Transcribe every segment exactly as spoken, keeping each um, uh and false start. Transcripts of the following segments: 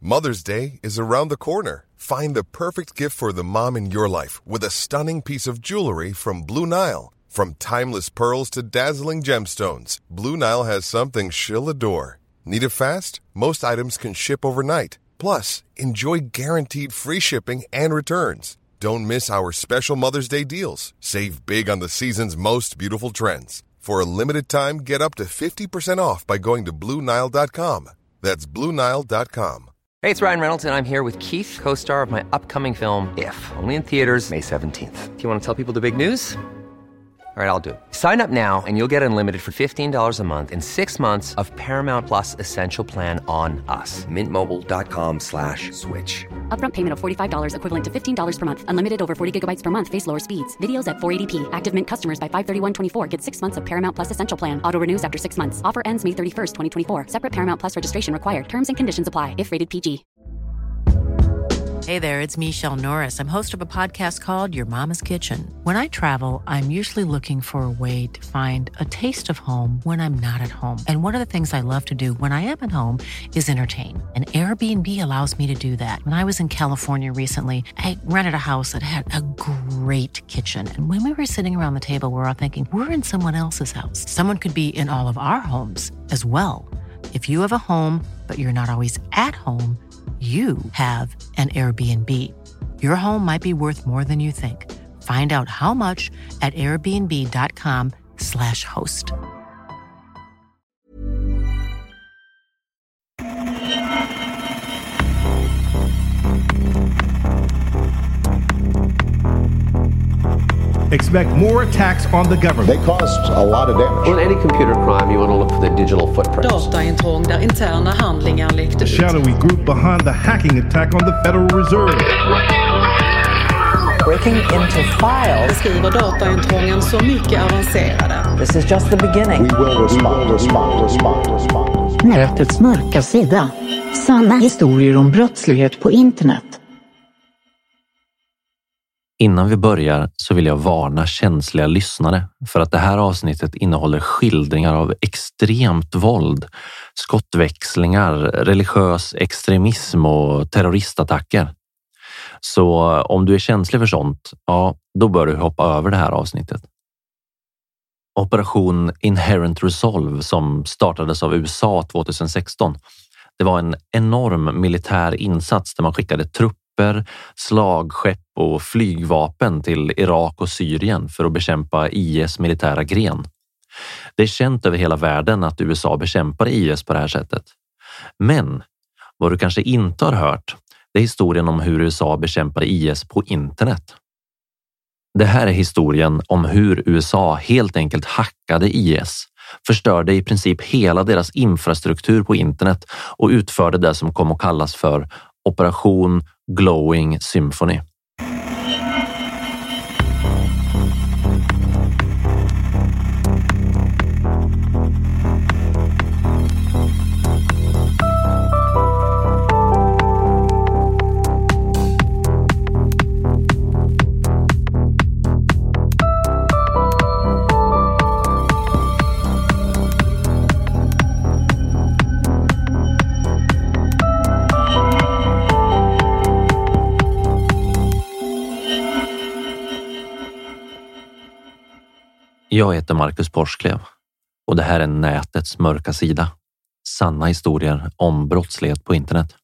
Mother's Day is around the corner. Find the perfect gift for the mom in your life with a stunning piece of jewelry from Blue Nile. From timeless pearls to dazzling gemstones, Blue Nile has something she'll adore. Need it fast? Most items can ship overnight. Plus, enjoy guaranteed free shipping and returns. Don't miss our special Mother's Day deals. Save big on the season's most beautiful trends. For a limited time, get up to fifty percent off by going to blue nile dot com. That's blue nile dot com. Hey, it's Ryan Reynolds, and I'm here with Keith, co-star of my upcoming film, If, only in theaters May seventeenth. Do you want to tell people the big news? All right, I'll do it. Sign up now and you'll get unlimited for fifteen dollars a month and six months of Paramount Plus Essential Plan on us. Mint Mobile dot com slash switch. Upfront payment of forty-five dollars equivalent to fifteen dollars per month. Unlimited over forty gigabytes per month. Face lower speeds. Videos at four eighty p. Active Mint customers by five thirty-one twenty-four get six months of Paramount Plus Essential Plan. Auto renews after six months. Offer ends May thirty-first, twenty twenty-four. Separate Paramount Plus registration required. Terms and conditions apply if rated P G. Hey there, it's Michelle Norris. I'm host of a podcast called Your Mama's Kitchen. When I travel, I'm usually looking for a way to find a taste of home when I'm not at home. And one of the things I love to do when I am at home is entertain. And Airbnb allows me to do that. When I was in California recently, I rented a house that had a great kitchen. And when we were sitting around the table, we were all thinking, we're in someone else's house. Someone could be in all of our homes as well. If you have a home, but you're not always at home, you have an Airbnb. Your home might be worth more than you think. Find out how much at airbnb dot com slash host. Expect more attacks on the government. They caused a lot of damage. Well, in any computer crime, you want to look for the digital footprints. Dataintrång där interna handlingar läckte The ut. shadowy group behind the hacking attack on the Federal Reserve. Breaking into files. Beskriver dataintrången så mycket avancerade. This is just the beginning. We will respond, respond, respond, respond. Nätets mörka sida. Sanna historier om brottslighet på internet. Innan vi börjar så vill jag varna känsliga lyssnare för att det här avsnittet innehåller skildringar av extremt våld, skottväxlingar, religiös extremism och terroristattacker. Så om du är känslig för sånt, ja, då bör du hoppa över det här avsnittet. Operation Inherent Resolve som startades av U S A tjugohundrasexton, det var en enorm militär insats där man skickade trupper, slagskepp och flygvapen till Irak och Syrien för att bekämpa I S militära gren. Det är känt över hela världen att U S A bekämpar I S på det här sättet. Men vad du kanske inte har hört, det är historien om hur U S A bekämpar I S på internet. Det här är historien om hur U S A helt enkelt hackade I S, förstörde i princip hela deras infrastruktur på internet och utförde det som kom att kallas för Operation Glowing Symphony. Jag heter Marcus Porsklev och det här är nätets mörka sida. Sanna historier om brottslighet på internet.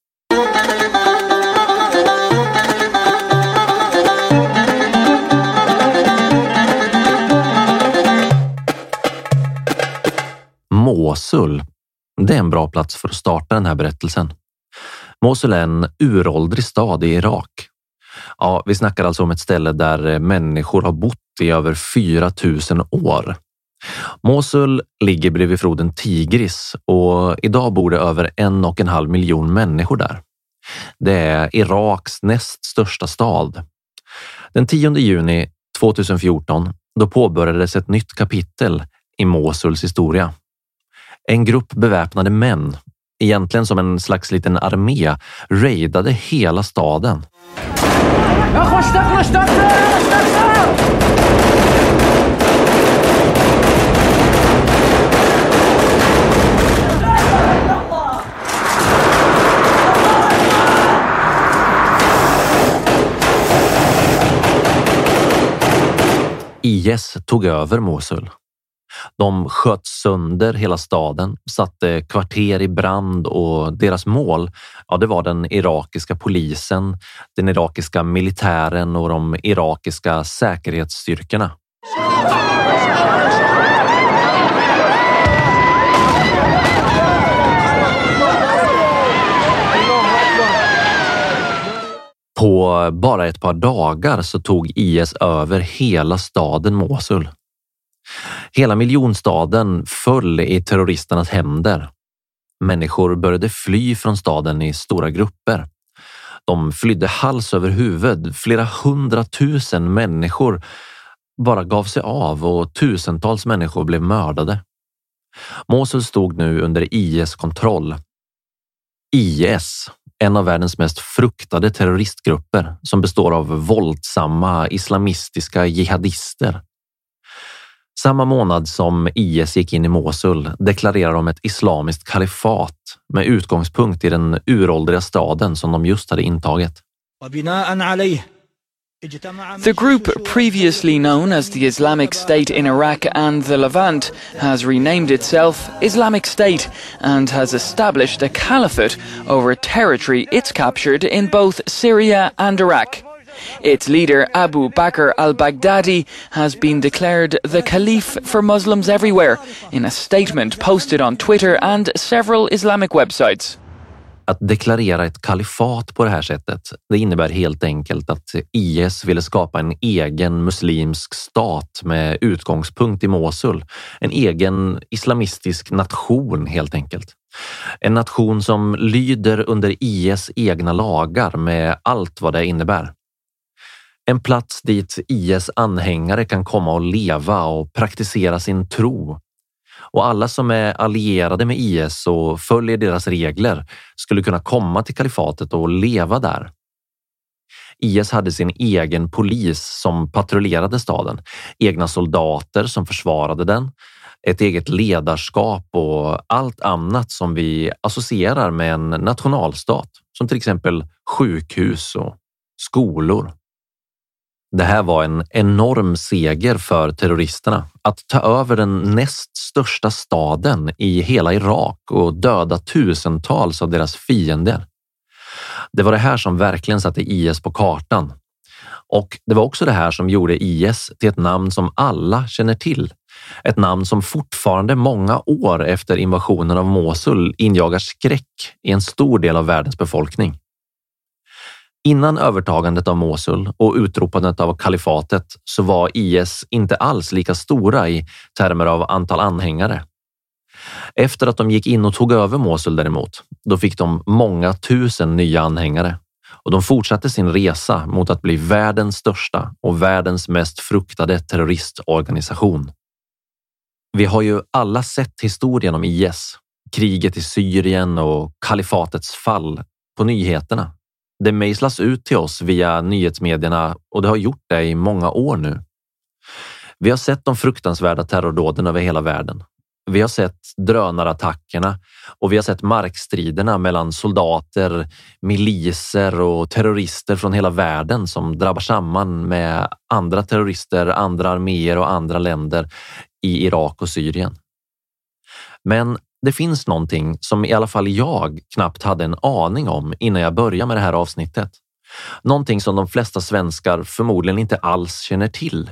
Mosul, det är en bra plats för att starta den här berättelsen. Mosul är en uråldrig stad i Irak. Ja, vi snackar alltså om ett ställe där människor har bott i över fyra tusen år. Mosul ligger bredvid floden Tigris och idag bor det över en och en halv miljon människor där. Det är Iraks näst största stad. Den tionde juni tjugohundrafjorton då påbörjades ett nytt kapitel i Mosuls historia. En grupp beväpnade män, egentligen som en slags liten armé, raidade hela staden. I S tog över Mosul. De sköt sönder hela staden, satte kvarter i brand och deras mål, ja, det var den irakiska polisen, den irakiska militären och de irakiska säkerhetsstyrkorna. På bara ett par dagar så tog I S över hela staden Mosul. Hela miljonstaden föll i terroristernas händer. Människor började fly från staden i stora grupper. De flydde hals över huvud. Flera hundratusen människor bara gav sig av och tusentals människor blev mördade. Mosul stod nu under I S kontroll. I S, en av världens mest fruktade terroristgrupper som består av våldsamma islamistiska jihadister. Samma månad som I S gick in i Mosul deklarerade de ett islamiskt kalifat med utgångspunkt i den uråldriga staden som de just hade intagit. The group, previously known as the Islamic State in Iraq and the Levant, has renamed itself Islamic State and has established a caliphate over territory it's captured in both Syria and Iraq. Its leader, Abu Bakr al-Baghdadi, has been declared the Caliph for Muslims everywhere in a statement posted on Twitter and several Islamic websites. Att deklarera ett kalifat på det här sättet, det innebär helt enkelt att I S ville skapa en egen muslimsk stat med utgångspunkt i Mosul. En egen islamistisk nation helt enkelt. En nation som lyder under I S egna lagar med allt vad det innebär. En plats dit I S anhängare kan komma och leva och praktisera sin tro. Och alla som är allierade med I S och följer deras regler skulle kunna komma till kalifatet och leva där. I S hade sin egen polis som patrullerade staden, egna soldater som försvarade den, ett eget ledarskap och allt annat som vi associerar med en nationalstat, som till exempel sjukhus och skolor. Det här var en enorm seger för terroristerna att ta över den näst största staden i hela Irak och döda tusentals av deras fiender. Det var det här som verkligen satte I S på kartan. Och det var också det här som gjorde I S till ett namn som alla känner till. Ett namn som fortfarande många år efter invasionen av Mosul injagar skräck i en stor del av världens befolkning. Innan övertagandet av Mosul och utropandet av kalifatet så var I S inte alls lika stora i termer av antal anhängare. Efter att de gick in och tog över Mosul däremot, då fick de många tusen nya anhängare och de fortsatte sin resa mot att bli världens största och världens mest fruktade terroristorganisation. Vi har ju alla sett historien om I S, kriget i Syrien och kalifatets fall på nyheterna. Det mejslas ut till oss via nyhetsmedierna och det har gjort det i många år nu. Vi har sett de fruktansvärda terrordåden över hela världen. Vi har sett drönarattackerna och vi har sett markstriderna mellan soldater, miliser och terrorister från hela världen som drabbar samman med andra terrorister, andra arméer och andra länder i Irak och Syrien. Men det finns någonting som i alla fall jag knappt hade en aning om innan jag började med det här avsnittet. Någonting som de flesta svenskar förmodligen inte alls känner till.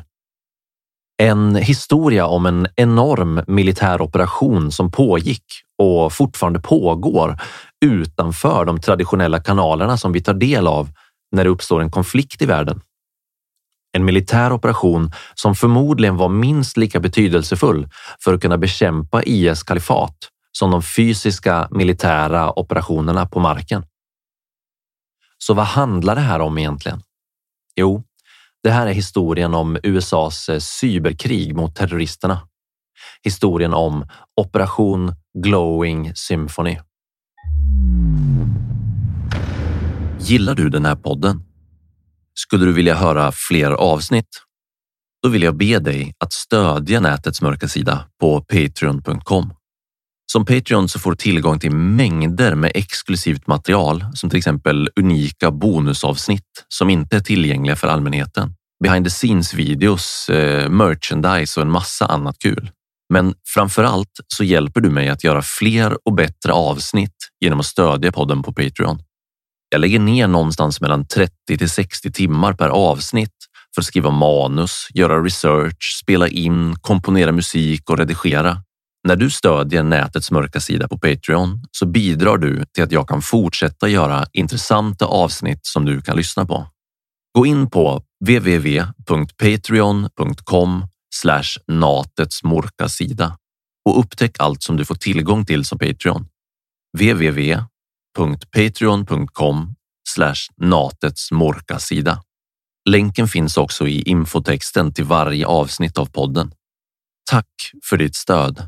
En historia om en enorm militär operation som pågick och fortfarande pågår utanför de traditionella kanalerna som vi tar del av när det uppstår en konflikt i världen. En militär operation som förmodligen var minst lika betydelsefull för att kunna bekämpa I S kalifat som de fysiska militära operationerna på marken. Så vad handlar det här om egentligen? Jo, det här är historien om U S A:s cyberkrig mot terroristerna. Historien om Operation Glowing Symphony. Gillar du den här podden? Skulle du vilja höra fler avsnitt? Då vill jag be dig att stödja nätets mörka sida på patreon punkt com. Som Patreon så får du tillgång till mängder med exklusivt material som till exempel unika bonusavsnitt som inte är tillgängliga för allmänheten. behind the scenes-videos, eh, merchandise och en massa annat kul. Men framförallt så hjälper du mig att göra fler och bättre avsnitt genom att stödja podden på Patreon. Jag lägger ner någonstans mellan trettio till sextio timmar per avsnitt för att skriva manus, göra research, spela in, komponera musik och redigera. När du stödjer nätets mörka sida på Patreon så bidrar du till att jag kan fortsätta göra intressanta avsnitt som du kan lyssna på. Gå in på w w w punkt patreon punkt com slash natets mörka sida och upptäck allt som du får tillgång till som Patreon. w w w punkt patreon punkt com slash natets mörka sida. Länken finns också i infotexten till varje avsnitt av podden. Tack för ditt stöd.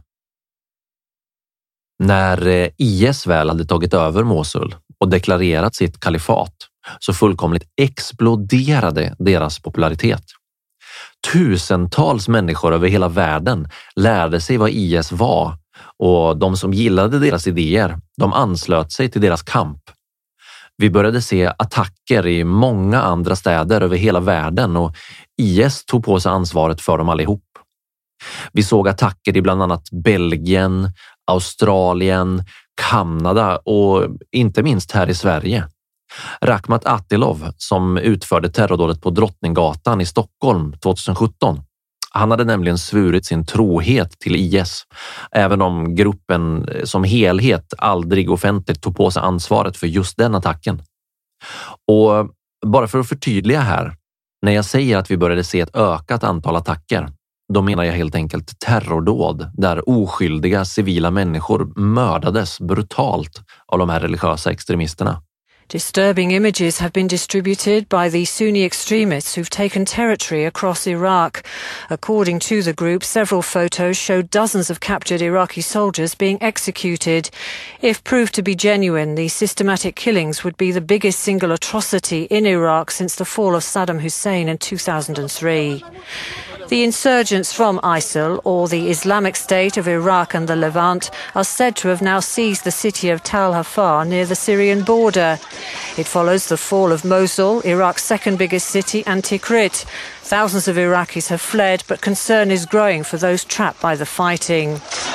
När I S väl hade tagit över Mosul och deklarerat sitt kalifat så fullkomligt exploderade deras popularitet. Tusentals människor över hela världen lärde sig vad I S var och de som gillade deras idéer, de anslöt sig till deras kamp. Vi började se attacker i många andra städer över hela världen och I S tog på sig ansvaret för dem allihop. Vi såg attacker i bland annat Belgien, Australien, Kanada och inte minst här i Sverige. Rakhmat Akilov som utförde terrordådet på Drottninggatan i Stockholm tjugohundrasjutton. Han hade nämligen svurit sin trohet till I S, även om gruppen som helhet aldrig offentligt tog på sig ansvaret för just den attacken. Och bara för att förtydliga här, när jag säger att vi började se ett ökat antal attacker, då menar jag helt enkelt terrordåd där oskyldiga civila människor mördades brutalt av de här religiösa extremisterna. Disturbing images have been distributed by the Sunni extremists who've taken territory across Iraq. According to the group, several photos show dozens of captured Iraqi soldiers being executed. If proved to be genuine, the systematic killings would be the biggest single atrocity in Iraq since the fall of Saddam Hussein in two thousand three. The insurgents from ISIL, or the Islamic State of Iraq and the Levant, are said to have now seized the city of Tal Afar near the Syrian border. It follows the fall of Mosul, Iraq's second biggest city, and Tikrit. Thousands of Iraqis have fled, but concern is growing for those trapped by the fighting.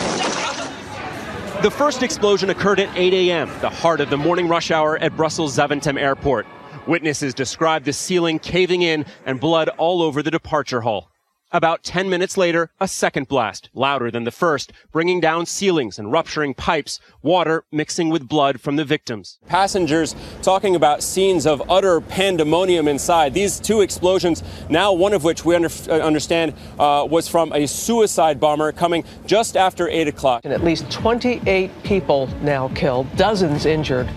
The first explosion occurred at eight a m, the heart of the morning rush hour at Brussels Zaventem Airport. Witnesses described the ceiling caving in and blood all over the departure hall. About ten minutes later, a second blast, louder than the first, bringing down ceilings and rupturing pipes, water mixing with blood from the victims. Passengers talking about scenes of utter pandemonium inside. These two explosions, now one of which we under, uh, understand uh, was from a suicide bomber coming just after eight o'clock. And at least twenty-eight people now killed, dozens injured.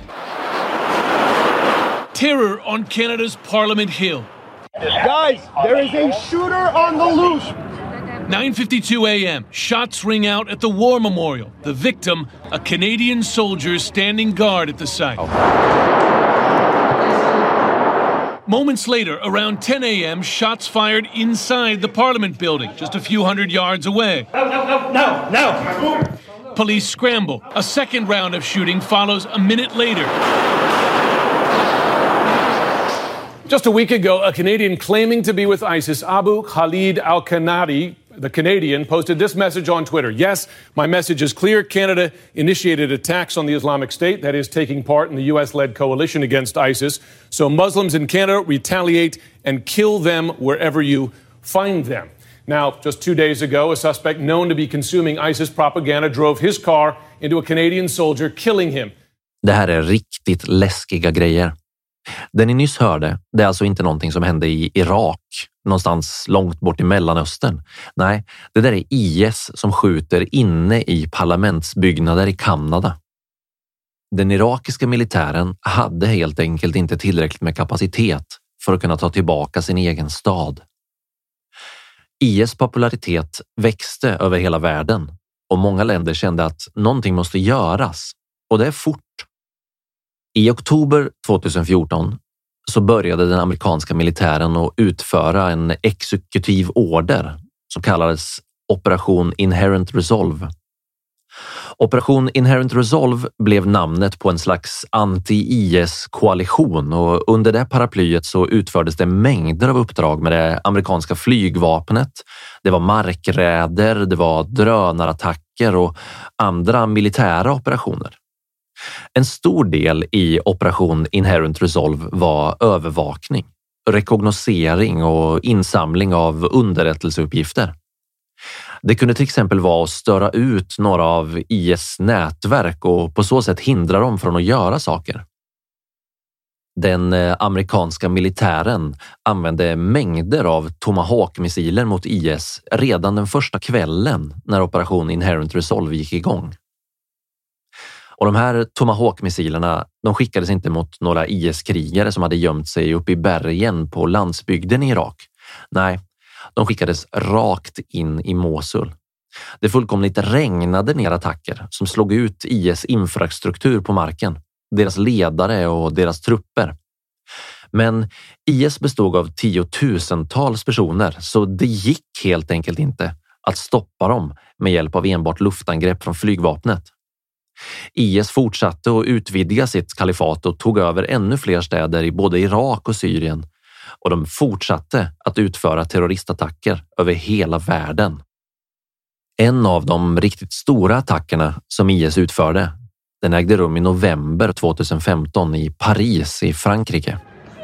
Terror on Canada's Parliament Hill. Guys, there is a shooter on the loose. nine fifty-two a m Shots ring out at the War Memorial. The victim, a Canadian soldier standing guard at the site. Moments later, around ten a m, shots fired inside the Parliament building, just a few hundred yards away. No, no, no, no, no. Police scramble. A second round of shooting follows a minute later. Just a week ago, a Canadian claiming to be with ISIS, Abu Khalid al-Kanadi, the Canadian, posted this message on Twitter. Yes, my message is clear. Canada initiated attacks on the Islamic State, that is, taking part in the U S-led coalition against ISIS. So Muslims in Canada retaliate and kill them wherever you find them. Now, just two days ago, a suspect known to be consuming ISIS propaganda drove his car into a Canadian soldier, killing him. Det här är riktigt läskiga grejer. Det ni nyss hörde, det är alltså inte någonting som hände i Irak, någonstans långt bort i Mellanöstern. Nej, det där är I S som skjuter inne i parlamentsbyggnader i Kanada. Den irakiska militären hade helt enkelt inte tillräckligt med kapacitet för att kunna ta tillbaka sin egen stad. I S popularitet växte över hela världen och många länder kände att någonting måste göras, och det är fort. I oktober tjugohundrafjorton så började den amerikanska militären att utföra en exekutiv order som kallades Operation Inherent Resolve. Operation Inherent Resolve blev namnet på en slags anti-I S-koalition och under det paraplyet så utfördes det mängder av uppdrag med det amerikanska flygvapnet. Det var markräder, det var drönarattacker och andra militära operationer. En stor del i Operation Inherent Resolve var övervakning, rekognosering och insamling av underrättelseuppgifter. Det kunde till exempel vara att störa ut några av I S nätverk och på så sätt hindra dem från att göra saker. Den amerikanska militären använde mängder av Tomahawk-missiler mot I S redan den första kvällen när Operation Inherent Resolve gick igång. Och de här Tomahawk-missilerna, de skickades inte mot några I S-krigare som hade gömt sig uppe i bergen på landsbygden i Irak. Nej, de skickades rakt in i Mosul. Det fullkomligt regnade ner attacker som slog ut I S infrastruktur på marken, deras ledare och deras trupper. Men I S bestod av tiotusentals personer så det gick helt enkelt inte att stoppa dem med hjälp av enbart luftangrepp från flygvapnet. I S fortsatte att utvidga sitt kalifat och tog över ännu fler städer i både Irak och Syrien. Och de fortsatte att utföra terroristattacker över hela världen. En av de riktigt stora attackerna som I S utförde, den ägde rum i november tjugohundrafemton i Paris i Frankrike.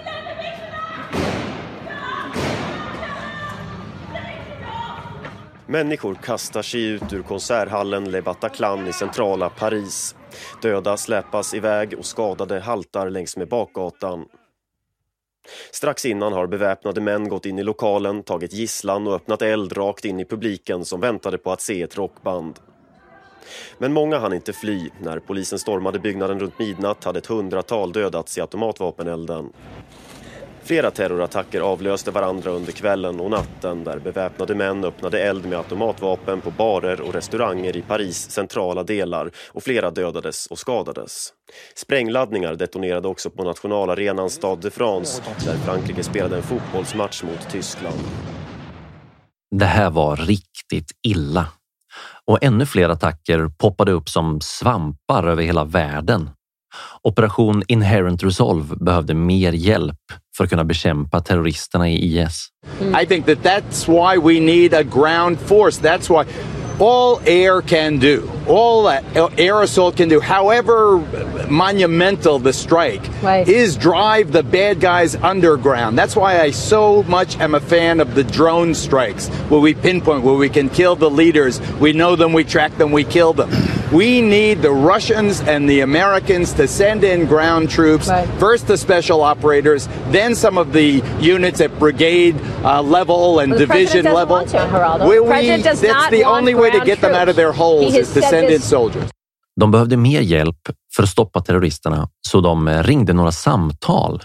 Människor kastar sig ut ur konserthallen Le Bataclan i centrala Paris. Döda släpas iväg och skadade haltar längs med bakgatan. Strax innan har beväpnade män gått in i lokalen, tagit gisslan och öppnat eld rakt in i publiken som väntade på att se ett rockband. Men många hann inte fly. När polisen stormade byggnaden runt midnatt hade ett hundratal dödats i automatvapenelden. Flera terrorattacker avlöste varandra under kvällen och natten där beväpnade män öppnade eld med automatvapen på barer och restauranger i Paris centrala delar och flera dödades och skadades. Sprängladdningar detonerade också på nationalarenan Stade de France där Frankrike spelade en fotbollsmatch mot Tyskland. Det här var riktigt illa. Och ännu fler attacker poppade upp som svampar över hela världen. Operation Inherent Resolve behövde mer hjälp för att kunna bekämpa terroristerna i I S. I think that that's why we need a ground force. That's why all air can do, all air assault can do, however monumental the strike, right, is drive the bad guys underground. That's why I so much am a fan of the drone strikes, where we pinpoint, where we can kill the leaders. We know them, we track them, we kill them. We need the Russians and the Americans to send in ground troops, right, first the special operators, then some of the units at brigade uh, level and well, division level. Want to, we, we, that's the only way to get them out of their holes is to send in soldiers. De behövde mer hjälp för att stoppa terroristerna, så de ringde några samtal.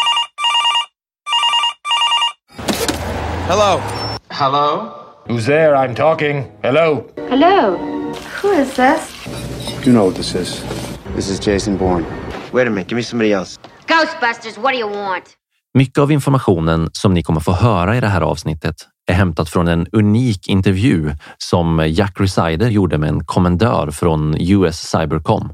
Hello. Hello. Who's there? I'm talking. Hello. Hello. Who is this? You know what this is. This is Jason Bourne. Wait a minute, give me somebody else. Ghostbusters, what do you want? Mycket av informationen som ni kommer få höra i det här avsnittet är hämtat från en unik intervju som Jack Rhysider gjorde med en kommendör från U S Cybercom.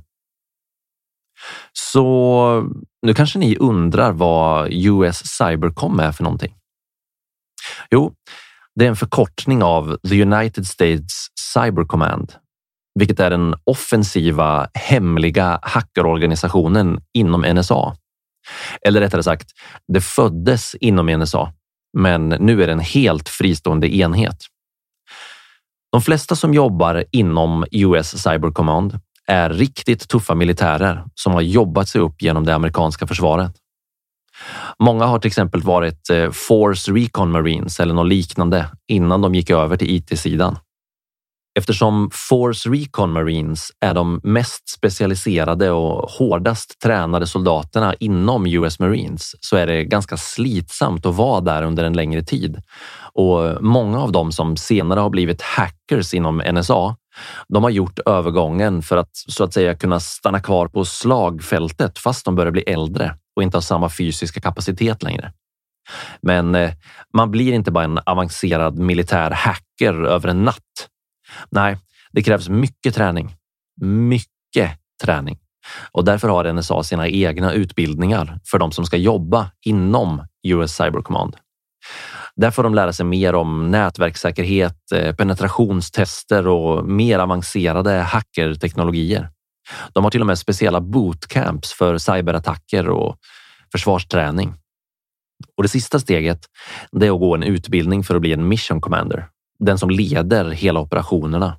Så nu kanske ni undrar vad U S Cybercom är för någonting. Jo, det är en förkortning av The United States Cyber Command, vilket är den offensiva, hemliga hackerorganisationen inom N S A. Eller rättare sagt, det föddes inom N S A, men nu är det en helt fristående enhet. De flesta som jobbar inom U S Cyber Command är riktigt tuffa militärer som har jobbat sig upp genom det amerikanska försvaret. Många har till exempel varit Force Recon Marines eller något liknande innan de gick över till I T-sidan. Eftersom Force Recon Marines är de mest specialiserade och hårdast tränade soldaterna inom U S Marines så är det ganska slitsamt att vara där under en längre tid. Och många av dem som senare har blivit hackers inom N S A, de har gjort övergången för att så att säga kunna stanna kvar på slagfältet fast de börjar bli äldre och inte har samma fysiska kapacitet längre. Men eh, man blir inte bara en avancerad militär hacker över en natt. Nej, det krävs mycket träning mycket träning. Och därför har N S A sina egna utbildningar för de som ska jobba inom U S Cyber Command. Där får de lära sig mer om nätverkssäkerhet, penetrationstester och mer avancerade hackerteknologier. De har till och med speciella bootcamps för cyberattacker och försvarsträning. Och det sista steget, det är att gå en utbildning för att bli en mission commander. Den som leder hela operationerna.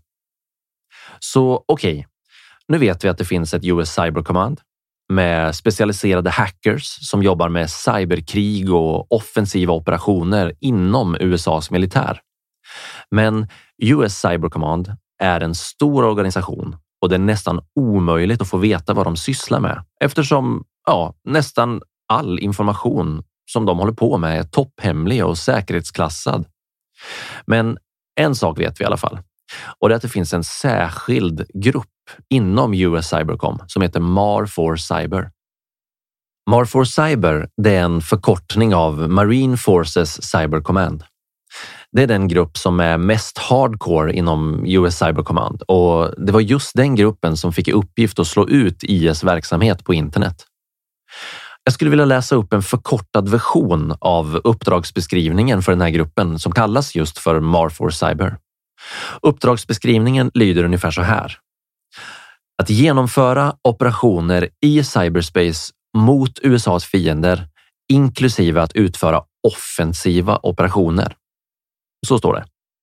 Så okej, okay. Nu vet vi att det finns ett U S Cyber Command med specialiserade hackers som jobbar med cyberkrig och offensiva operationer inom U S A:s militär. Men U S Cyber Command är en stor organisation och det är nästan omöjligt att få veta vad de sysslar med eftersom ja, nästan all information som de håller på med är topphemlig och säkerhetsklassad. Men en sak vet vi i alla fall. Och det är att det finns en särskild grupp inom U S Cybercom som heter M A R four Cyber. M A R four Cyber, det är en förkortning av Marine Forces Cyber Command. Det är den grupp som är mest hardcore inom U S Cyber Command och det var just den gruppen som fick i uppgift att slå ut I S verksamhet på internet. Jag skulle vilja läsa upp en förkortad version av uppdragsbeskrivningen för den här gruppen som kallas just för M A R four Cyber. Uppdragsbeskrivningen lyder ungefär så här. Att genomföra operationer i cyberspace mot U S A:s fiender, inklusive att utföra offensiva operationer. Så står det.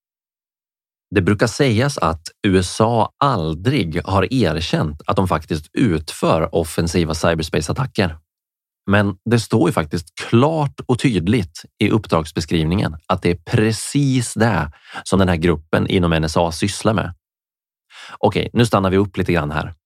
Det brukar sägas att U S A aldrig har erkänt att de faktiskt utför offensiva cyberspace-attacker. Men det står ju faktiskt klart och tydligt i uppdragsbeskrivningen att det är precis det som den här gruppen inom N S A sysslar med. Okej, nu stannar vi upp lite grann här.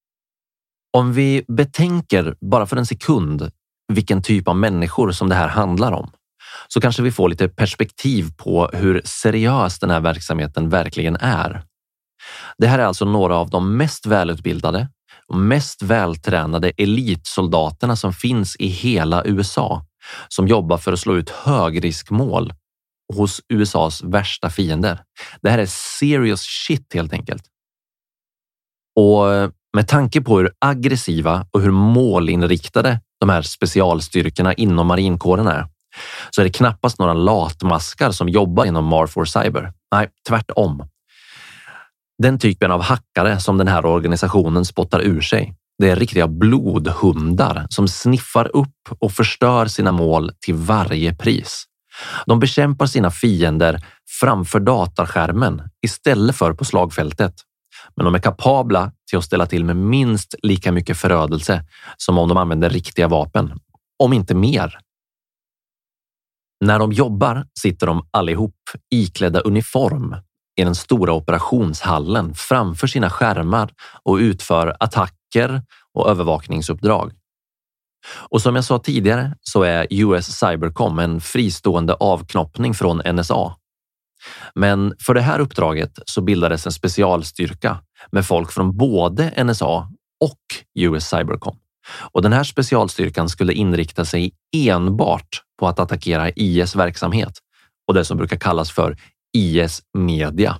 Om vi betänker bara för en sekund vilken typ av människor som det här handlar om så kanske vi får lite perspektiv på hur seriös den här verksamheten verkligen är. Det här är alltså några av de mest välutbildade och mest vältränade elitsoldaterna som finns i hela U S A som jobbar för att slå ut högriskmål hos U S A:s värsta fiender. Det här är serious shit helt enkelt. Och med tanke på hur aggressiva och hur målinriktade de här specialstyrkorna inom marinkåren är så är det knappast några latmaskar som jobbar inom M A R four Cyber. Nej, tvärtom. Den typen av hackare som den här organisationen spottar ur sig, det är riktiga blodhundar som sniffar upp och förstör sina mål till varje pris. De bekämpar sina fiender framför datorskärmen istället för på slagfältet. Men de är kapabla till att ställa till med minst lika mycket förödelse som om de använder riktiga vapen, om inte mer. När de jobbar sitter de allihop iklädda uniform i den stora operationshallen framför sina skärmar och utför attacker och övervakningsuppdrag. Och som jag sa tidigare så är U S Cybercom en fristående avknoppning från N S A. Men för det här uppdraget så bildades en specialstyrka med folk från både N S A och U S Cybercom. Och den här specialstyrkan skulle inrikta sig enbart på att attackera I S verksamhet och det som brukar kallas för I S media.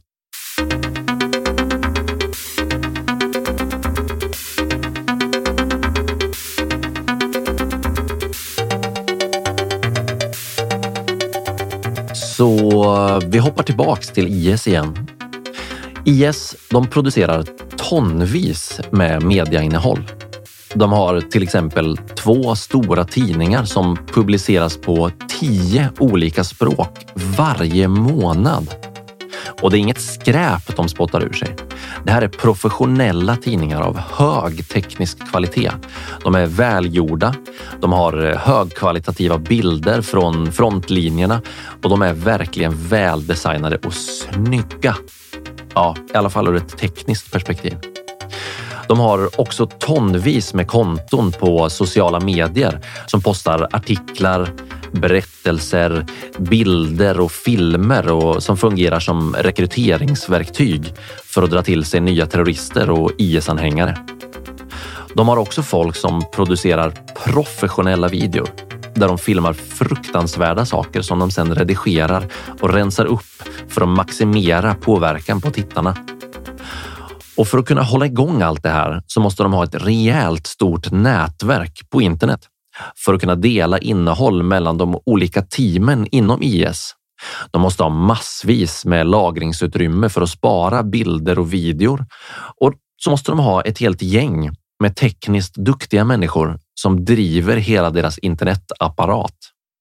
Så vi hoppar tillbaks till I S igen. I S, de producerar tonvis med mediainnehåll. De har till exempel två stora tidningar som publiceras på tio olika språk varje månad. Och det är inget skräp de spottar ur sig. Det här är professionella tidningar av hög teknisk kvalitet. De är välgjorda, de har högkvalitativa bilder från frontlinjerna och de är verkligen väldesignade och snygga. Ja, i alla fall ur ett tekniskt perspektiv. De har också tonvis med konton på sociala medier som postar artiklar, berättelser, bilder och filmer och som fungerar som rekryteringsverktyg för att dra till sig nya terrorister och I S-anhängare. De har också folk som producerar professionella videor där de filmar fruktansvärda saker som de sedan redigerar och rensar upp för att maximera påverkan på tittarna. Och för att kunna hålla igång allt det här så måste de ha ett rejält stort nätverk på internet för att kunna dela innehåll mellan de olika teamen inom I S. De måste ha massvis med lagringsutrymme för att spara bilder och videor. Och så måste de ha ett helt gäng med tekniskt duktiga människor som driver hela deras internetapparat.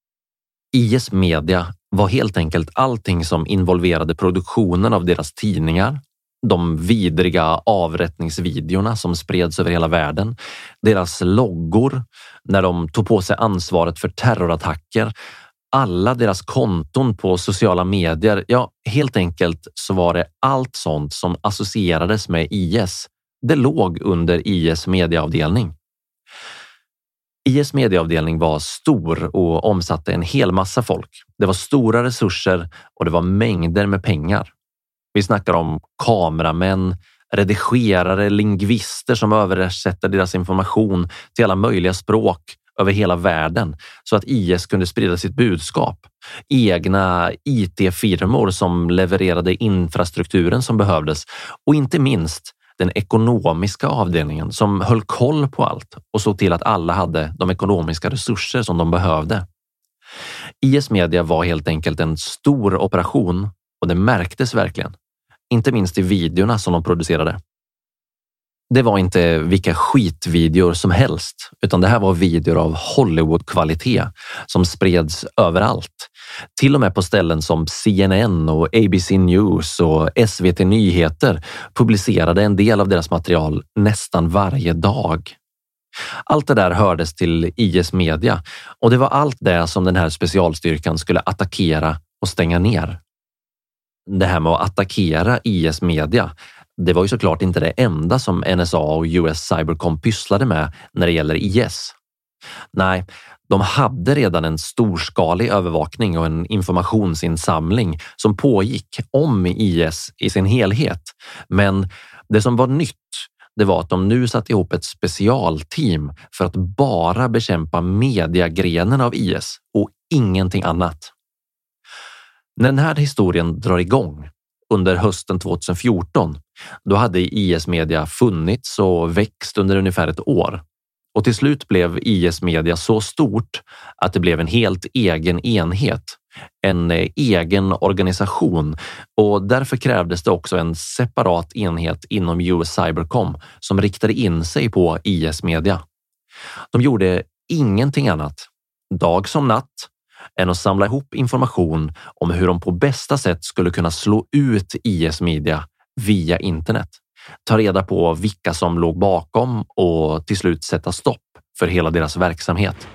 I S Media var helt enkelt allting som involverade produktionen av deras tidningar, de vidriga avrättningsvideorna som spreds över hela världen, deras loggor när de tog på sig ansvaret för terrorattacker, alla deras konton på sociala medier. Ja, helt enkelt så var det allt sånt som associerades med I S. Det låg under I S mediaavdelning. I S mediaavdelning var stor och omsatte en hel massa folk. Det var stora resurser och det var mängder med pengar. Vi snackar om kameramän, redigerare, lingvister som översätter deras information till alla möjliga språk över hela världen så att I S kunde sprida sitt budskap. Egna I T-firmor som levererade infrastrukturen som behövdes och inte minst den ekonomiska avdelningen som höll koll på allt och såg till att alla hade de ekonomiska resurser som de behövde. I S Media var helt enkelt en stor operation och det märktes verkligen. Inte minst i videorna som de producerade. Det var inte vilka skitvideor som helst, utan det här var videor av Hollywood-kvalitet som spreds överallt. Till och med på ställen som C N N och A B C News och S V T Nyheter publicerade en del av deras material nästan varje dag. Allt det där hördes till I S Media och det var allt det som den här specialstyrkan skulle attackera och stänga ner. Det här med att attackera I S Media, det var ju såklart inte det enda som N S A och U S Cybercom pysslade med när det gäller I S. Nej, de hade redan en storskalig övervakning och en informationsinsamling som pågick om I S i sin helhet. Men det som var nytt, det var att de nu satt ihop ett specialteam för att bara bekämpa mediagrenen av I S och ingenting annat. När den här historien drar igång under hösten tjugohundrafjorton, då hade I S Media funnits och växt under ungefär ett år. Och till slut blev I S Media så stort att det blev en helt egen enhet, en egen organisation och därför krävdes det också en separat enhet inom U S Cybercom som riktade in sig på I S Media. De gjorde ingenting annat, dag som natt, än att samla ihop information om hur de på bästa sätt skulle kunna slå ut I S Media via internet. Ta reda på vilka som låg bakom och till slut sätta stopp för hela deras verksamhet.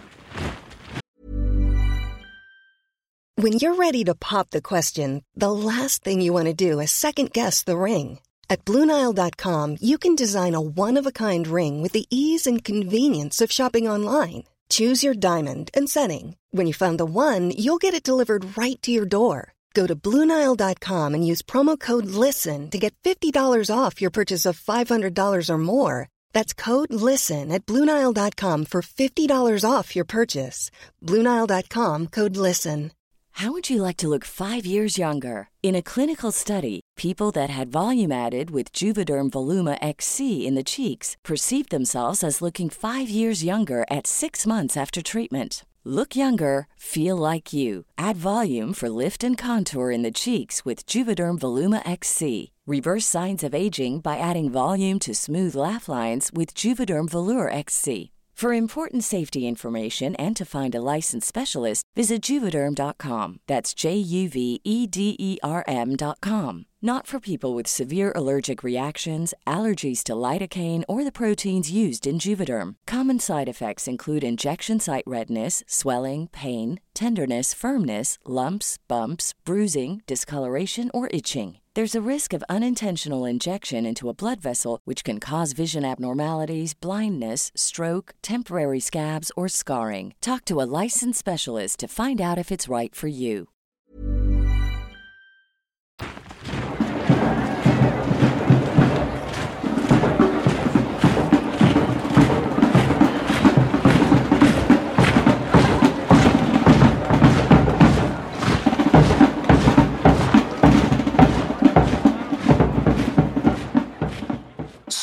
When you're ready to pop the question, the last thing you want to do is second guess the ring. At Blue Nile dot com you can design a one-of-a-kind ring with the ease and convenience of shopping online. Choose your diamond and setting. When you find the one, you'll get it delivered right to your door. Go to Blue Nile dot com and use promo code LISTEN to get fifty dollars off your purchase of five hundred dollars or more. That's code LISTEN at Blue Nile dot com for fifty dollars off your purchase. Blue Nile dot com, code LISTEN. How would you like to look five years younger? In a clinical study, people that had volume added with Juvederm Voluma X C in the cheeks perceived themselves as looking five years younger at six months after treatment. Look younger, feel like you. Add volume for lift and contour in the cheeks with Juvederm Voluma X C. Reverse signs of aging by adding volume to smooth laugh lines with Juvederm Volure X C. For important safety information and to find a licensed specialist, visit Juvederm dot com. That's J U V E D E R M dot com. Not for people with severe allergic reactions, allergies to lidocaine, or the proteins used in Juvederm. Common side effects include injection site redness, swelling, pain, tenderness, firmness, lumps, bumps, bruising, discoloration, or itching. There's a risk of unintentional injection into a blood vessel, which can cause vision abnormalities, blindness, stroke, temporary scabs, or scarring. Talk to a licensed specialist to find out if it's right for you.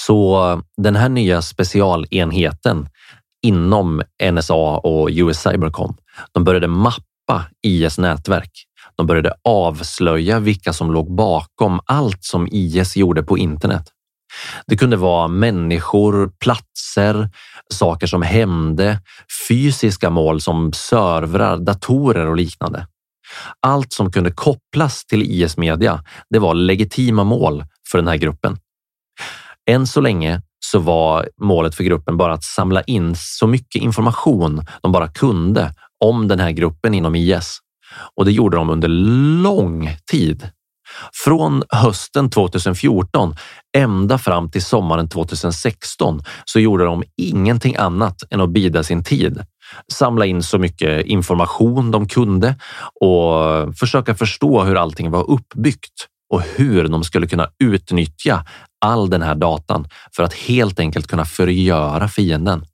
Så den här nya specialenheten inom N S A och U S Cybercom, de började mappa I S nätverk. De började avslöja vilka som låg bakom allt som I S gjorde på internet. Det kunde vara människor, platser, saker som hände, fysiska mål som servrar, datorer och liknande. Allt som kunde kopplas till I S-media, det var legitima mål för den här gruppen. Än så länge så var målet för gruppen bara att samla in så mycket information de bara kunde om den här gruppen inom I S. Och det gjorde de under lång tid. Från hösten tjugohundrafjorton ända fram till sommaren tjugohundrasexton så gjorde de ingenting annat än att bida sin tid. Samla in så mycket information de kunde och försöka förstå hur allting var uppbyggt och hur de skulle kunna utnyttja all den här datan för att helt enkelt kunna förgöra fienden.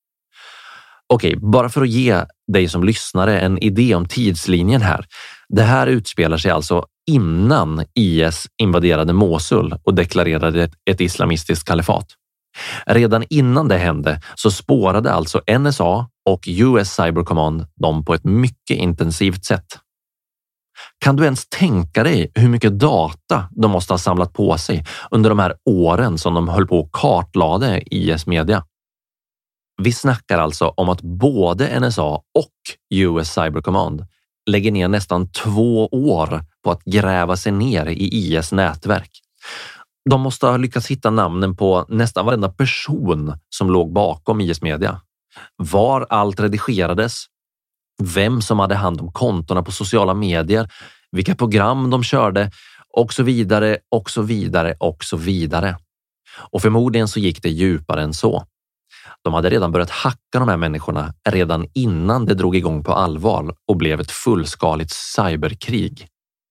Okej, bara för att ge dig som lyssnare en idé om tidslinjen här. Det här utspelar sig alltså innan I S invaderade Mosul och deklarerade ett, ett islamistiskt kalifat. Redan innan det hände så spårade alltså N S A och U S Cyber Command dem på ett mycket intensivt sätt. Kan du ens tänka dig hur mycket data de måste ha samlat på sig under de här åren som de höll på och kartlade I S-media? Vi snackar alltså om att både N S A och U S Cyber Command lägger ner nästan två år på att gräva sig ner i I S nätverk. De måste ha lyckats hitta namnen på nästan varenda person som låg bakom I S-media. Var allt redigerades, vem som hade hand om kontorna på sociala medier, vilka program de körde och så vidare och så vidare och så vidare. Och förmodligen så gick det djupare än så. De hade redan börjat hacka de här människorna redan innan det drog igång på allvar och blev ett fullskaligt cyberkrig.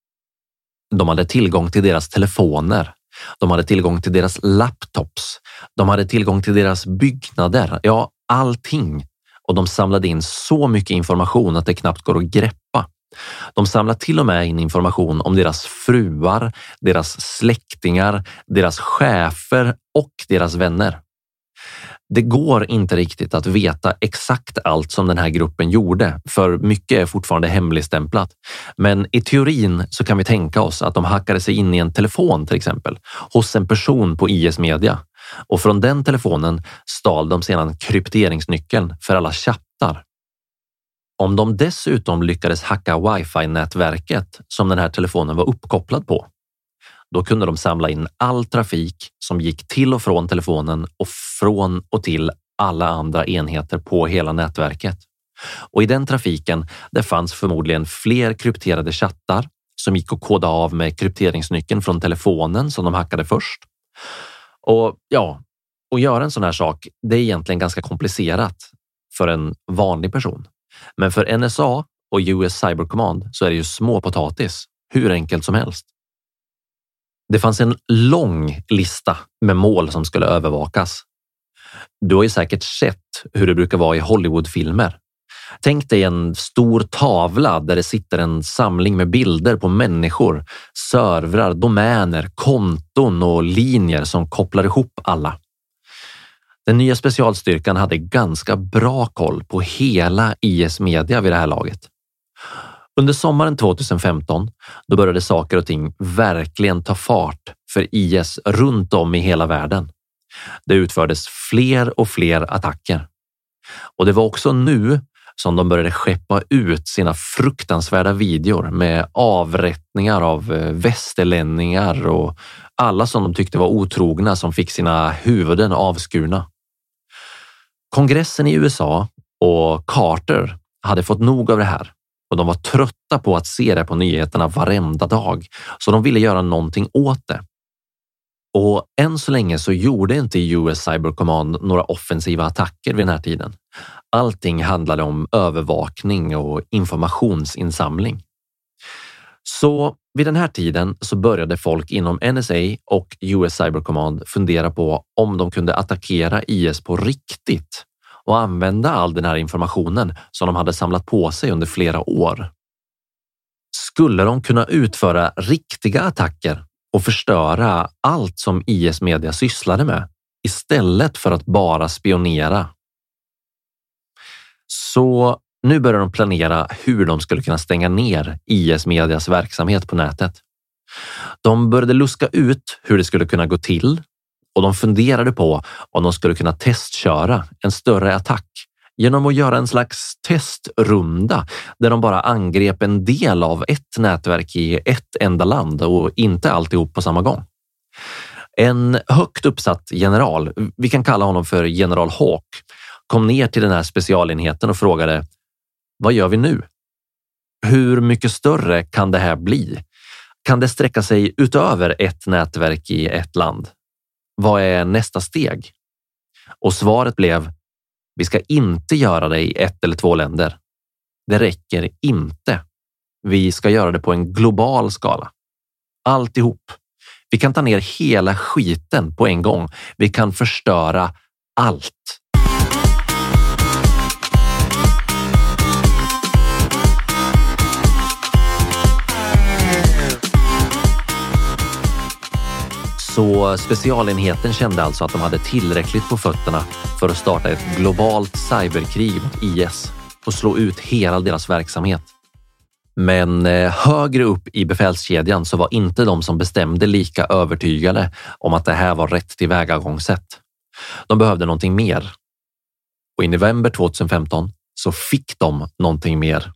De hade tillgång till deras telefoner. De hade tillgång till deras laptops. De hade tillgång till deras byggnader. Ja, allting. Och de samlade in så mycket information att det knappt går att greppa. De samlade till och med in information om deras fruar, deras släktingar, deras chefer och deras vänner. Det går inte riktigt att veta exakt allt som den här gruppen gjorde, för mycket är fortfarande hemligstämplat. Men i teorin så kan vi tänka oss att de hackade sig in i en telefon till exempel, hos en person på I S-media. Och från den telefonen stal de sedan krypteringsnyckeln för alla chattar. Om de dessutom lyckades hacka wifi-nätverket som den här telefonen var uppkopplad på, då kunde de samla in all trafik som gick till och från telefonen och från och till alla andra enheter på hela nätverket. Och i den trafiken det fanns förmodligen fler krypterade chattar som gick att koda av med krypteringsnyckeln från telefonen som de hackade först. Och ja, att göra en sån här sak, det är egentligen ganska komplicerat för en vanlig person. Men för N S A och U S Cyber Command så är det ju små potatis, hur enkelt som helst. Det fanns en lång lista med mål som skulle övervakas. Du har ju säkert sett hur det brukar vara i Hollywoodfilmer. Tänk dig en stor tavla där det sitter en samling med bilder på människor, servrar, domäner, konton och linjer som kopplar ihop alla. Den nya specialstyrkan hade ganska bra koll på hela I S-media vid det här laget. Under sommaren tjugohundrafemton då började saker och ting verkligen ta fart för I S runt om i hela världen. Det utfördes fler och fler attacker. Och det var också nu som de började skeppa ut sina fruktansvärda videor med avrättningar av västerlänningar och alla som de tyckte var otrogna som fick sina huvuden avskurna. Kongressen i U S A och Carter hade fått nog av det här. Och de var trötta på att se det på nyheterna varenda dag. Så de ville göra någonting åt det. Och än så länge så gjorde inte U S Cyber Command några offensiva attacker vid den här tiden. Allting handlade om övervakning och informationsinsamling. Så vid den här tiden så började folk inom N S A och U S Cyber Command fundera på om de kunde attackera I S på riktigt och använda all den här informationen som de hade samlat på sig under flera år. Skulle de kunna utföra riktiga attacker och förstöra allt som I S-media sysslade med, istället för att bara spionera. Så nu börjar de planera hur de skulle kunna stänga ner I S-medias verksamhet på nätet. De började luska ut hur det skulle kunna gå till och de funderade på om de skulle kunna testköra en större attack genom att göra en slags testrunda där de bara angrep en del av ett nätverk i ett enda land och inte alltihop på samma gång. En högt uppsatt general, vi kan kalla honom för general Hawk, kom ner till den här specialenheten och frågade: vad gör vi nu? Hur mycket större kan det här bli? Kan det sträcka sig utöver ett nätverk i ett land? Vad är nästa steg? Och svaret blev: vi ska inte göra det i ett eller två länder. Det räcker inte. Vi ska göra det på en global skala. Alltihop. Vi kan ta ner hela skiten på en gång. Vi kan förstöra allt. Så specialenheten kände alltså att de hade tillräckligt på fötterna för att starta ett globalt cyberkrig mot I S och slå ut hela deras verksamhet. Men högre upp i befälskedjan så var inte de som bestämde lika övertygade om att det här var rätt tillvägagångssätt. De behövde någonting mer. Och i november tjugohundrafemton så fick de någonting mer.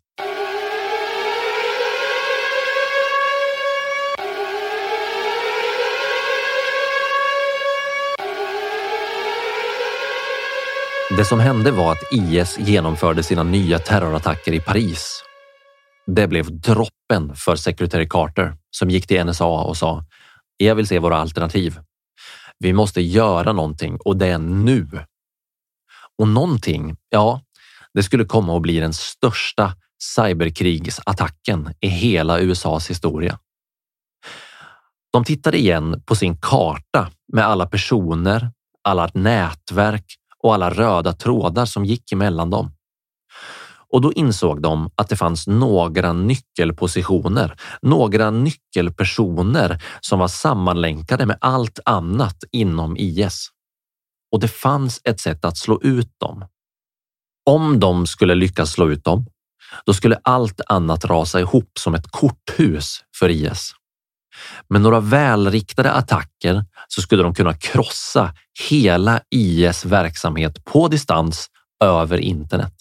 Det som hände var att I S genomförde sina nya terrorattacker i Paris. Det blev droppen för sekreterare Carter som gick till N S A och sa: jag vill se våra alternativ. Vi måste göra någonting och det är nu. Och någonting, ja, det skulle komma att bli den största cyberkrigsattacken i hela U S A:s historia. De tittade igen på sin karta med alla personer, alla nätverk och alla röda trådar som gick emellan dem. Och då insåg de att det fanns några nyckelpositioner, några nyckelpersoner som var sammanlänkade med allt annat inom I S. Och det fanns ett sätt att slå ut dem. Om de skulle lyckas slå ut dem, då skulle allt annat rasa ihop som ett korthus för I S. Med några välriktade attacker så skulle de kunna krossa hela I S verksamhet på distans över internet.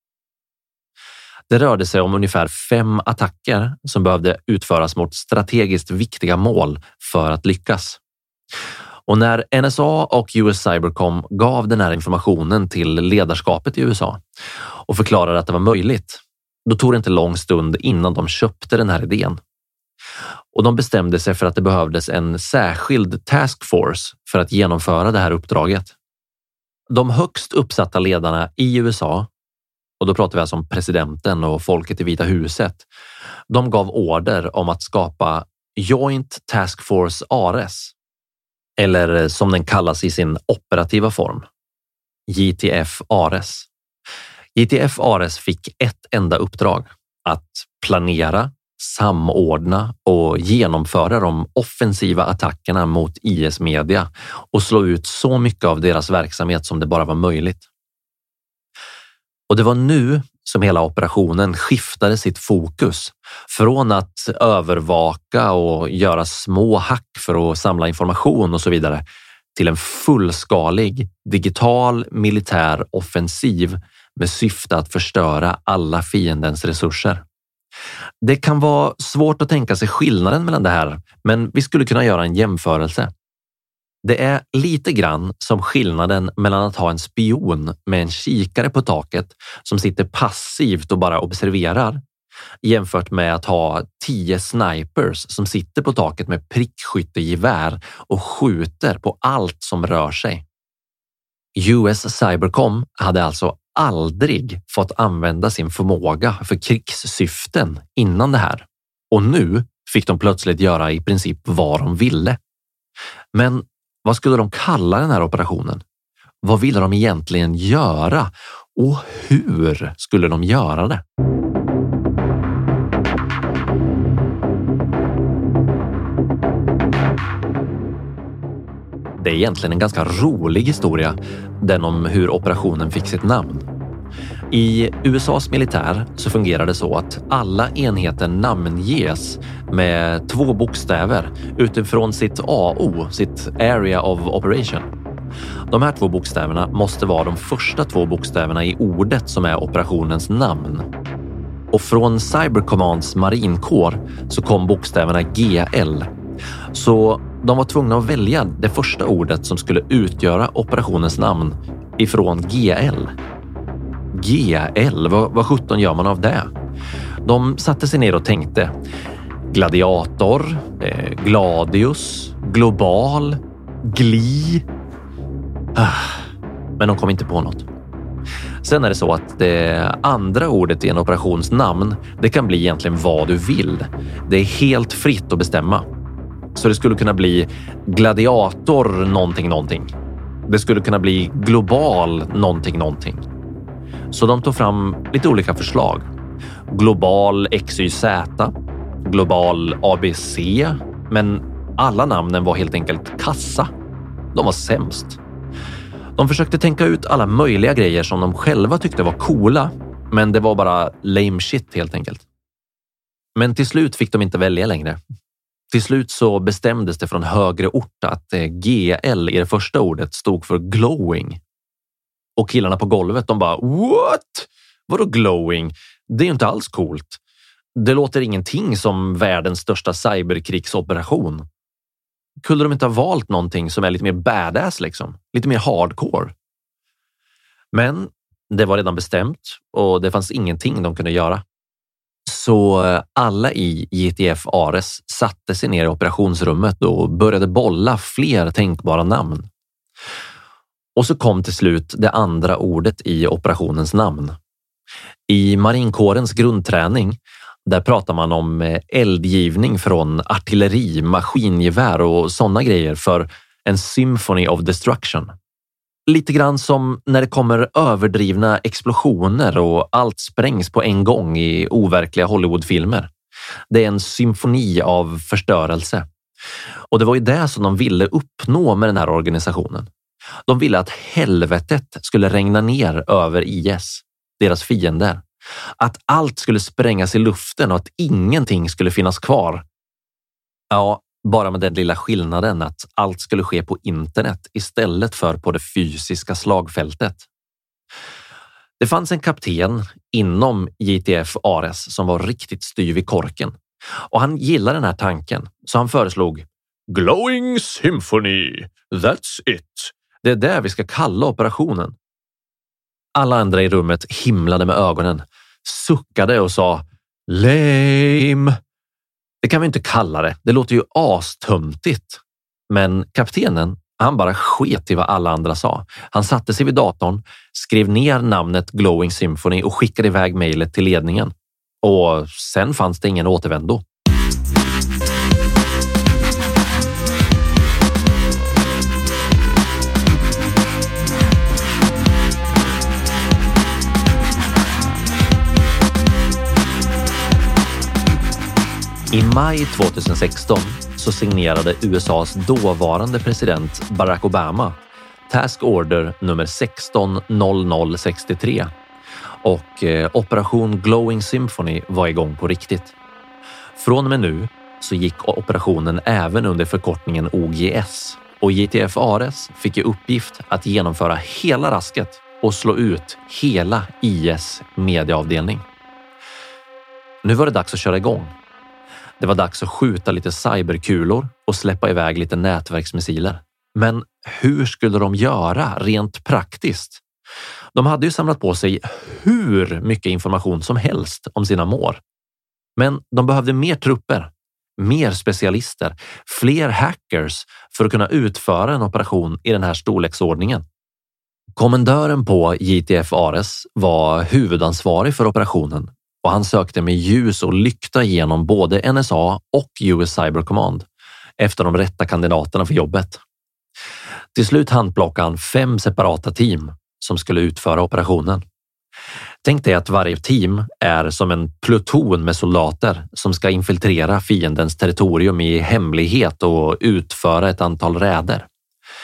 Det rörde sig om ungefär fem attacker som behövde utföras mot strategiskt viktiga mål för att lyckas. Och när N S A och U S Cybercom gav den här informationen till ledarskapet i U S A och förklarade att det var möjligt, då tog det inte lång stund innan de köpte den här idén. Och de bestämde sig för att det behövdes en särskild task force för att genomföra det här uppdraget. De högst uppsatta ledarna i U S A, och då pratar vi alltså om presidenten och folket i Vita huset, de gav order om att skapa Joint Task Force A R E S, eller som den kallas i sin operativa form, J T F A R E S. J T F A R E S fick ett enda uppdrag: att planera, samordna och genomföra de offensiva attackerna mot I S-media och slå ut så mycket av deras verksamhet som det bara var möjligt. Och det var nu som hela operationen skiftade sitt fokus från att övervaka och göra små hack för att samla information och så vidare till en fullskalig digital militär offensiv med syfte att förstöra alla fiendens resurser. Det kan vara svårt att tänka sig skillnaden mellan det här, men vi skulle kunna göra en jämförelse. Det är lite grann som skillnaden mellan att ha en spion med en kikare på taket som sitter passivt och bara observerar jämfört med att ha tio snipers som sitter på taket med prickskyttegevär och skjuter på allt som rör sig. U S Cybercom hade alltså aldrig fått använda sin förmåga för krigssyften innan det här. Och nu fick de plötsligt göra i princip vad de ville. Men vad skulle de kalla den här operationen? Vad ville de egentligen göra? Och hur skulle de göra det? det är egentligen en ganska rolig historia, den om hur operationen fick sitt namn. I U S A:s militär så fungerar det så att alla enheter namnges med två bokstäver utifrån sitt A O, sitt Area of Operation. De här två bokstäverna måste vara de första två bokstäverna i ordet som är operationens namn. Och från Cyber Commands marinkår så kom bokstäverna G L. Så de var tvungna att välja det första ordet som skulle utgöra operationens namn ifrån G L. G L, vad, vad sjutton gör man av det? De satte sig ner och tänkte gladiator, eh, gladius, global, gli. Ah, men de kom inte på något. Sen är det så att det andra ordet i en operationsnamn, det kan bli egentligen vad du vill. Det är helt fritt att bestämma. Så det skulle kunna bli gladiator någonting någonting. Det skulle kunna bli global någonting någonting. Så de tog fram lite olika förslag. Global X Y Z, global A B C, men alla namnen var helt enkelt kassa. De var sämst. De försökte tänka ut alla möjliga grejer som de själva tyckte var coola, men det var bara lame shit helt enkelt. Men till slut fick de inte välja längre. Till slut så bestämdes det från högre ort att G L i det första ordet stod för glowing. Och killarna på golvet, de bara, what? Vadå glowing? Det är ju inte alls coolt. Det låter ingenting som världens största cyberkrigsoperation. Kunde de inte ha valt någonting som är lite mer badass liksom? Lite mer hardcore? Men det var redan bestämt och det fanns ingenting de kunde göra. Så alla i J T F Ares satte sig ner i operationsrummet och började bolla fler tänkbara namn. Och så kom till slut det andra ordet i operationens namn. I marinkårens grundträning, där pratar man om eldgivning från artilleri, maskingevär och sådana grejer för en symphony of destruction. Lite grann som när det kommer överdrivna explosioner och allt sprängs på en gång i overkliga Hollywoodfilmer. Det är en symfoni av förstörelse. Och det var ju det som de ville uppnå med den här organisationen. De ville att helvetet skulle regna ner över I S, deras fiender. Att allt skulle sprängas i luften och att ingenting skulle finnas kvar. Ja, bara med den lilla skillnaden att allt skulle ske på internet istället för på det fysiska slagfältet. Det fanns en kapten inom J T F Ares som var riktigt styv i korken. Och han gillade den här tanken, så han föreslog Glowing Symphony, that's it. Det är det vi ska kalla operationen. Alla andra i rummet himlade med ögonen, suckade och sa lame. Det kan vi inte kalla det. Det låter ju astömtigt. Men kaptenen, han bara sket i vad alla andra sa. Han satte sig vid datorn, skrev ner namnet Glowing Symphony och skickade iväg mejlet till ledningen. Och sen fanns det ingen återvändo. I maj tjugohundrasexton så signerade U S A:s dåvarande president Barack Obama Task Order nummer sexton noll noll sextiotre och eh, Operation Glowing Symphony var igång på riktigt. Från och med nu så gick operationen även under förkortningen O G S och J T F Ares fick i uppgift att genomföra hela rasket och slå ut hela I S medieavdelning. Nu var det dags att köra igång. Det var dags att skjuta lite cyberkulor och släppa iväg lite nätverksmissiler. Men hur skulle de göra rent praktiskt? De hade ju samlat på sig hur mycket information som helst om sina mål. Men de behövde mer trupper, mer specialister, fler hackers för att kunna utföra en operation i den här storleksordningen. Kommendören på J T F Ares var huvudansvarig för operationen. Och han sökte med ljus och lykta igenom både N S A och U S Cyber Command efter de rätta kandidaterna för jobbet. Till slut handplockade han fem separata team som skulle utföra operationen. Tänk dig att varje team är som en pluton med soldater som ska infiltrera fiendens territorium i hemlighet och utföra ett antal räder.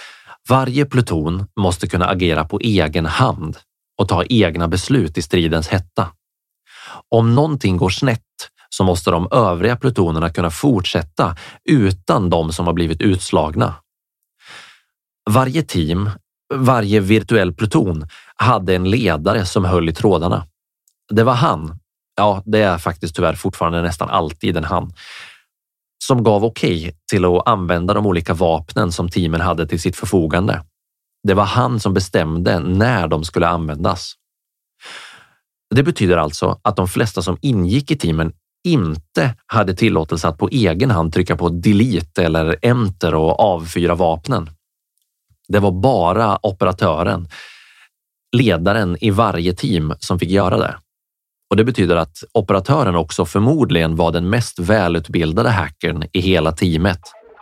Varje pluton måste kunna agera på egen hand och ta egna beslut i stridens hetta. Om någonting går snett så måste de övriga plutonerna kunna fortsätta utan de som har blivit utslagna. Varje team, varje virtuell pluton hade en ledare som höll i trådarna. Det var han, ja det är faktiskt tyvärr fortfarande nästan alltid en han, som gav okej till att använda de olika vapnen som teamen hade till sitt förfogande. Det var han som bestämde när de skulle användas. Det betyder alltså att de flesta som ingick i teamen inte hade tillåtelse att på egen hand trycka på delete eller enter och avfyra vapnen. Det var bara operatören, ledaren i varje team, som fick göra det. Och det betyder att operatören också förmodligen var den mest välutbildade hackern i hela teamet.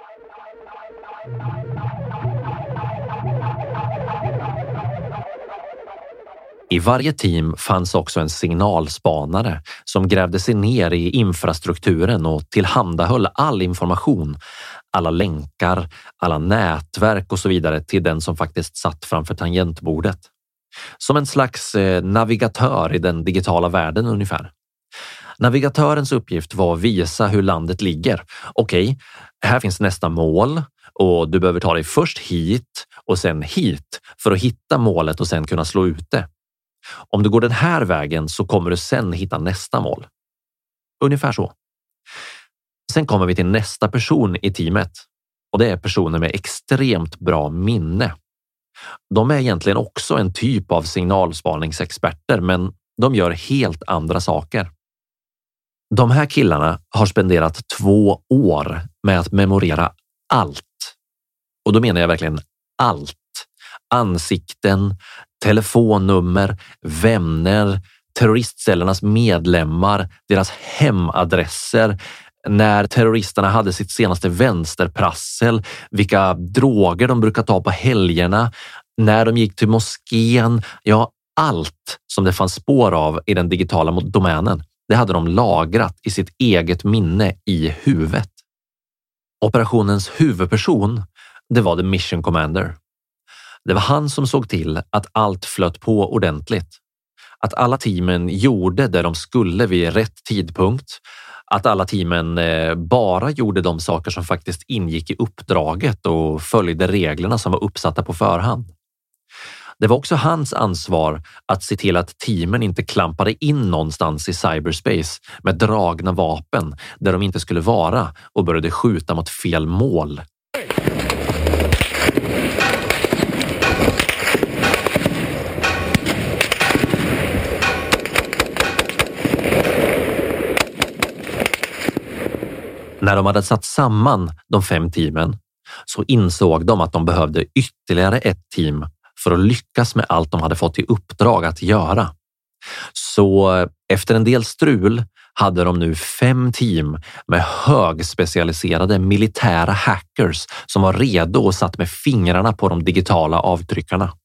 I varje team fanns också en signalspanare som grävde sig ner i infrastrukturen och tillhandahöll all information, alla länkar, alla nätverk och så vidare till den som faktiskt satt framför tangentbordet. Som en slags navigatör i den digitala världen ungefär. Navigatörens uppgift var att visa hur landet ligger. Okej, här finns nästa mål och du behöver ta dig först hit och sen hit för att hitta målet och sen kunna slå ut det. Om du går den här vägen så kommer du sen hitta nästa mål. Ungefär så. Sen kommer vi till nästa person i teamet och det är personer med extremt bra minne. De är egentligen också en typ av signalspaningsexperter, men de gör helt andra saker. De här killarna har spenderat två år med att memorera allt. Och då menar jag verkligen allt. Ansikten, telefonnummer, vänner, terroristcellernas medlemmar, deras hemadresser, när terroristerna hade sitt senaste vänsterprassel, vilka droger de brukar ta på helgerna, när de gick till moskén, ja allt som det fanns spår av i den digitala domänen, det hade de lagrat i sitt eget minne i huvudet. Operationens huvudperson, det var The Mission Commander. Det var han som såg till att allt flöt på ordentligt. Att alla teamen gjorde det de skulle vid rätt tidpunkt. Att alla teamen bara gjorde de saker som faktiskt ingick i uppdraget och följde reglerna som var uppsatta på förhand. Det var också hans ansvar att se till att teamen inte klampade in någonstans i cyberspace med dragna vapen där de inte skulle vara och började skjuta mot fel mål. När de hade satt samman de fem teamen så insåg de att de behövde ytterligare ett team för att lyckas med allt de hade fått i uppdrag att göra. Så efter en del strul hade de nu fem team med högspecialiserade militära hackers som var redo och satt med fingrarna på de digitala avtryckarna.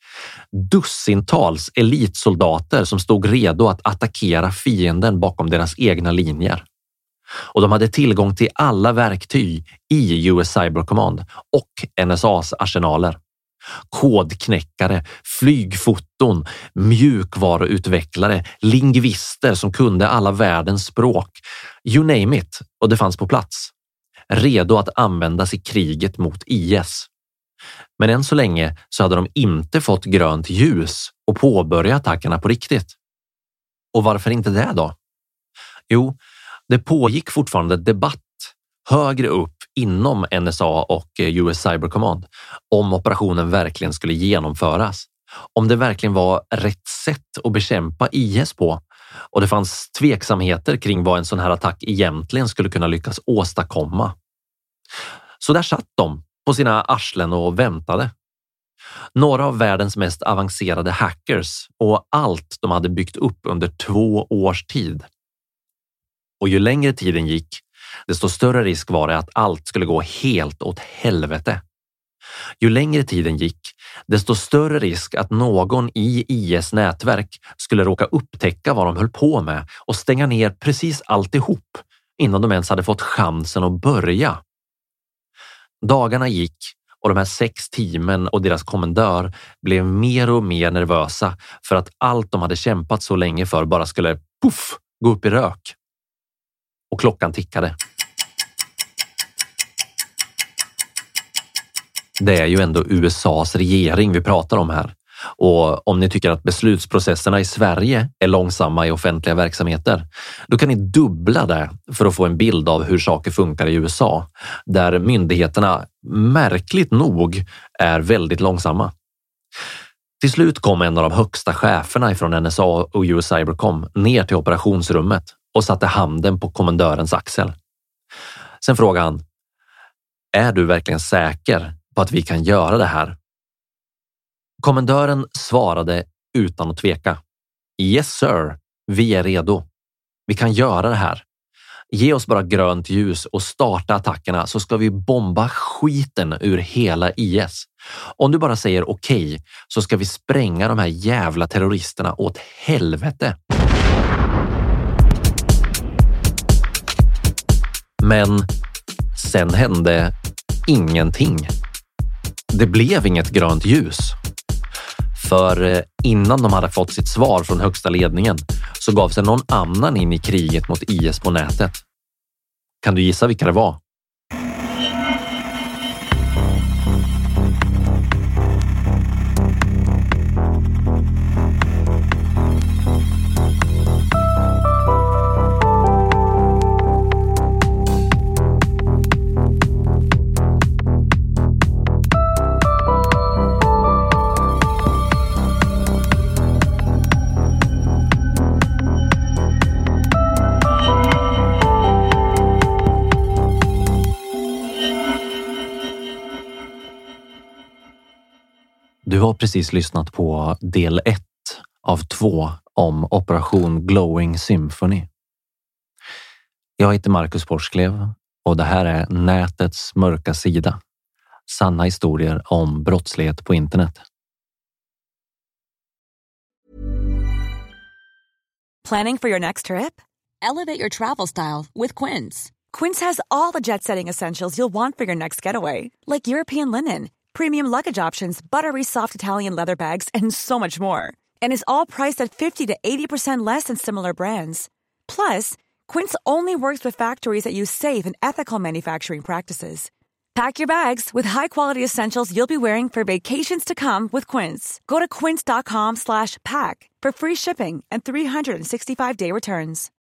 Dussintals elitsoldater som stod redo att attackera fienden bakom deras egna linjer. Och de hade tillgång till alla verktyg i U S Cyber Command och N S A:s arsenaler. Kodknäckare, flygfoton, mjukvaruutvecklare, lingvister som kunde alla världens språk. You name it, och det fanns på plats. Redo att användas i kriget mot I S. Men än så länge så hade de inte fått grönt ljus och påbörja attackerna på riktigt. Och varför inte det då? Jo, det pågick fortfarande debatt högre upp inom N S A och U S Cyber Command om operationen verkligen skulle genomföras. Om det verkligen var rätt sätt att bekämpa I S på. Och det fanns tveksamheter kring vad en sån här attack egentligen skulle kunna lyckas åstadkomma. Så där satt de på sina arslen och väntade. Några av världens mest avancerade hackers och allt de hade byggt upp under två års tid. Och ju längre tiden gick, desto större risk var det att allt skulle gå helt åt helvete. Ju längre tiden gick, desto större risk att någon i I S nätverk skulle råka upptäcka vad de höll på med och stänga ner precis alltihop innan de ens hade fått chansen att börja. Dagarna gick Och de här sex teamen och deras kommendör blev mer och mer nervösa för att allt de hade kämpat så länge för bara skulle puff, gå upp i rök. Och klockan tickade. Det är ju ändå U S A:s regering vi pratar om här. Och om ni tycker att beslutsprocesserna i Sverige är långsamma i offentliga verksamheter, då kan ni dubbla det för att få en bild av hur saker funkar i U S A, där myndigheterna märkligt nog är väldigt långsamma. Till slut kom en av de högsta cheferna ifrån N S A och U S Cybercom ner till operationsrummet och satte handen på kommendörens axel. Sen frågade han: är du verkligen säker på att vi kan göra det här? Kommendören svarade utan att tveka: Yes sir, vi är redo. Vi kan göra det här. Ge oss bara grönt ljus och starta attackerna, så ska vi bomba skiten ur hela I S. Om du bara säger okej, okay, så ska vi spränga de här jävla terroristerna åt helvete. Men sen hände ingenting. Det blev inget grönt ljus. För innan de hade fått sitt svar från högsta ledningen så gav sig någon annan in i kriget mot I S på nätet. Kan du gissa vilka det var? Du har precis lyssnat på del ett av två om Operation Glowing Symphony. Jag heter Marcus Porsklev och det här är nätets mörka sida. Sanna historier om brottslighet på internet. Planning for your next trip? Elevate your travel style with Quince. Quince has all the jet-setting essentials you'll want for your next getaway, like European linen, premium luggage options, buttery soft Italian leather bags, and so much more. And is all priced at fifty to eighty percent less than similar brands. Plus, Quince only works with factories that use safe and ethical manufacturing practices. Pack your bags with high-quality essentials you'll be wearing for vacations to come with Quince. Go to quince.com slash pack for free shipping and three sixty-five day returns.